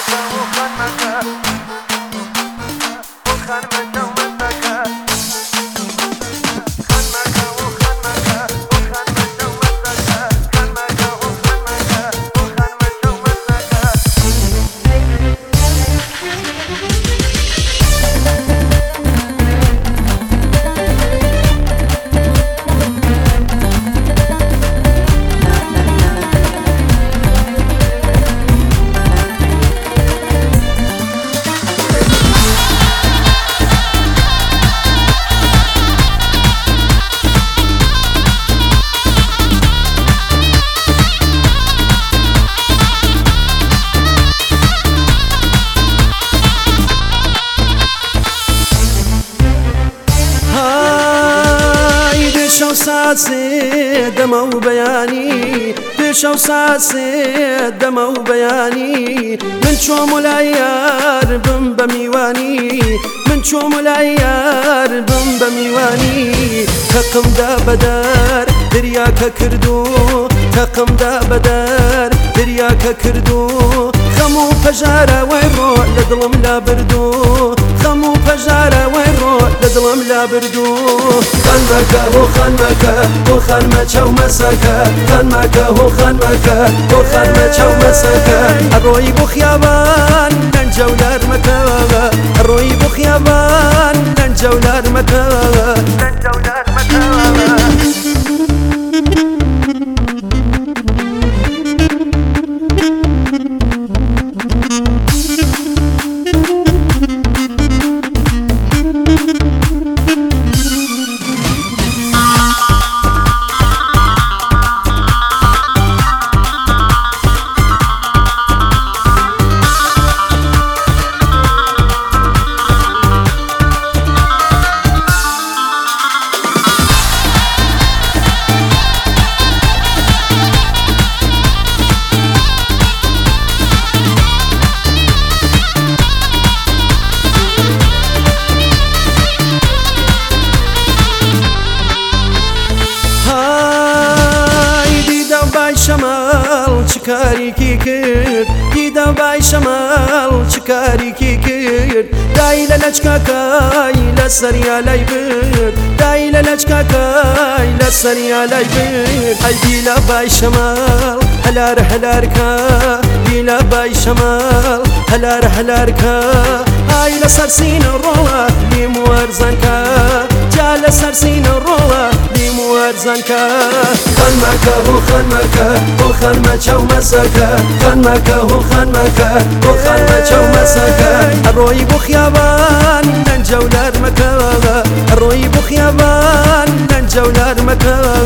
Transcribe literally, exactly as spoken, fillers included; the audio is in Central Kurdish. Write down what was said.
سات سێ دەمە و بەیانی پێشە و سات سێ دەمە و بەیانی من چۆم لای یار بم بە میوانی من چۆم لای یار بم بە میوانی تەقمدا بەدار دریاکە کردو تەقمدا بەدار دریاکە کردو خەم و پەژارە وای ڕۆ لە دڵم لا بردو خەم و پەژارە وای ڕۆ لە دڵم لا بردو خانمەکە هۆ خانمەکە هۆ خانمە چاومەسەکە خانمەکە هۆ خانمەکە هۆ خانمە چاومەسەکە ئەڕۆی بۆ خیابان لەنجە و لارمەکە ئەڕۆی بۆ خیابان لەنجە و لارمەکە لەنجە و لارمەکە شمال چکاریکی کرد دیدە بای شمال چکاریکی کرد دای لە لەچکەکەی لە سەریا لای برد دای لە لەچکەکەی لە سەریا لای برد ئەی دیلە بای شمال هەلار هەلارکە دیلە بای شمال هەلار هەلارکە ئای لە سەر سینە ڕۆوە لیم وەرزەنکە جا لە سەر سینە ڕۆوە لیم وەرزەنکە خانمەکە هۆ خانمەکە هۆ خانمە چاومەسەکە خانمەکە هۆ خانمەکە هۆ خانمە چاومەسەکە ئەڕۆی بۆ خیابان لەنجە و لارمەکە ئەڕۆی بۆ خیابان لەنجە و لارمەکە